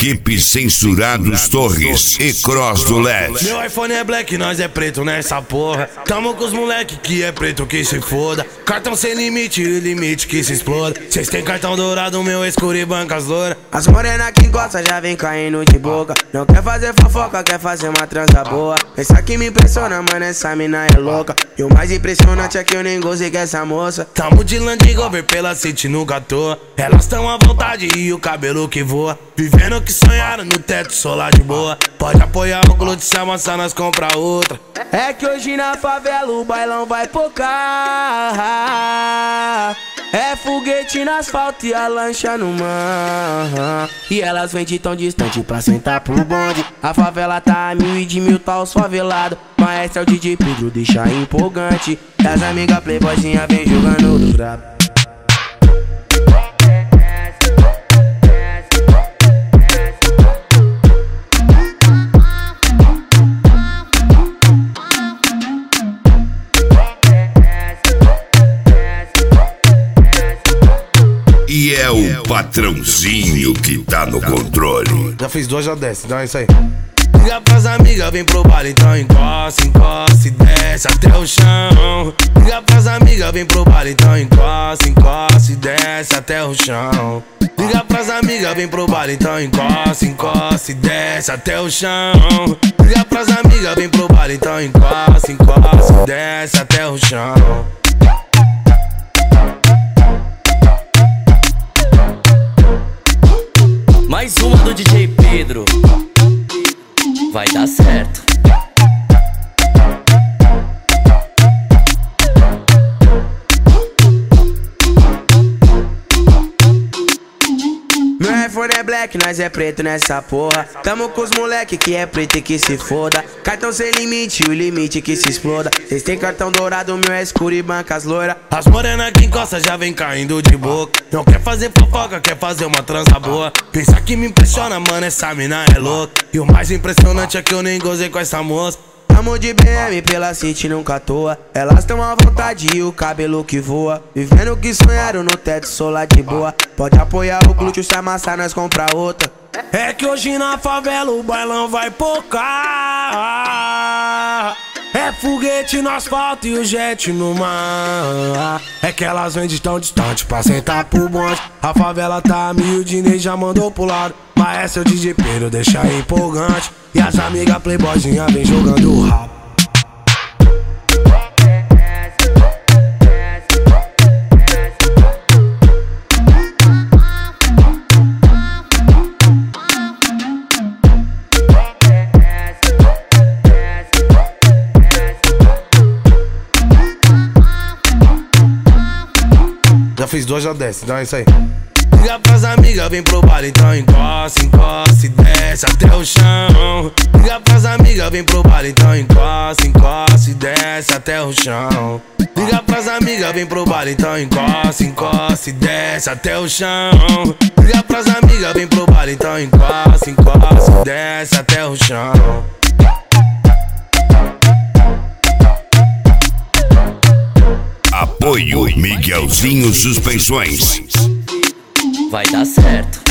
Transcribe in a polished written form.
Equipe Censurados Torres e Cross do LED. Meu iPhone é black, nós é preto nessa porra. Tamo com os moleque que é preto que se foda. Cartão sem limite, limite que se exploda. Cês tem cartão dourado, meu escuro e bancas loura. As morena que gosta já vem caindo de boca. Não quer fazer fofoca, quer fazer uma transa boa. Essa aqui me impressiona, mano, essa mina é louca. E o mais impressionante é que eu nem gozei com essa moça. Tamo de Land Rover pela City, nunca toa. Elas tão à vontade e o cabelo que voa. Vivendo o que sonharam no teto, solar de boa. Pode apoiar o glúteo, se amassar nós compra outra. É que hoje na favela o bailão vai pocar. É foguete no asfalto e a lancha no mar. E elas vêm de tão distante pra sentar pro bonde. A favela tá a 1000 e de 1000 tá os favelados. Maestro é o DJ Pedro, deixa empolgante. E as amigas playboyzinha vem jogando do brabo. E é o patrãozinho que tá no controle. Já fiz 2, já desce, então é isso aí. Liga pras amigas, vem pro baile, então encosta, encosta e desce até o chão. Liga pras amigas, vem pro baile, então encosta, encosta e desce até o chão. Liga pras amigas, vem pro baile, então encosta, encosta e desce até o chão. Liga pras amigas, vem pro baile, então encosta, encosta e desce até o chão. Mais uma do DJ Pedro. Vai dar certo. Meu iPhone é black, nós é preto nessa porra. Tamo com os moleque que é preto e que se foda. Cartão sem limite, o limite que se exploda. Cês tem cartão dourado, meu é escuro e bancas loira. As morena que encosta já vem caindo de boca. Não quer fazer fofoca, quer fazer uma transa boa. Pensa que me impressiona, mano, essa mina é louca. E o mais impressionante é que eu nem gozei com essa moça. Tamo de BM pela City, nunca à toa. Elas tão à vontade e o cabelo que voa. Vivendo o que sonharam no teto, solar de boa. Pode apoiar o glúteo, se amassar nós compra outra. É que hoje na favela o bailão vai pocar. É foguete no asfalto e o jet no mar. É que elas vêm de tão distante pra sentar pro bonde. A favela tá a 1000, o Dinei já mandou pro lado. Maestro é o DJ Pedro, deixa empolgante. E as amigas playboyzinha vem jogando o rabo. Já fiz 2, já desce, então é isso aí. Liga pras amigas, vem pro baile, então encosta, encosta e desce até o chão. Liga pras amigas, vem pro baile, então encosta, encosta e desce até o chão. Liga pras amigas, vem pro baile, então encosta, encosta e desce até o chão. Liga pras amigas, vem pro baile, então encosta, encosta e desce até o chão. Apoio Miguelzinho Suspensões. Vai dar certo.